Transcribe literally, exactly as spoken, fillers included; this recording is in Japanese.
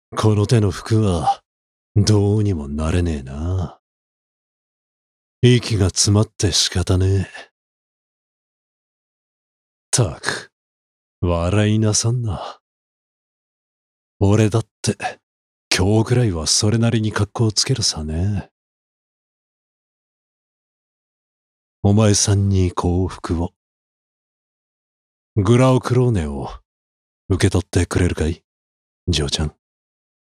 この手の服は、どうにもなれねえな。息が詰まって仕方ねえ。たく、笑いなさんな。俺だって、今日くらいはそれなりに格好つけるさね。お前さんに幸福を。グラオクローネを受け取ってくれるかい、嬢ちゃん。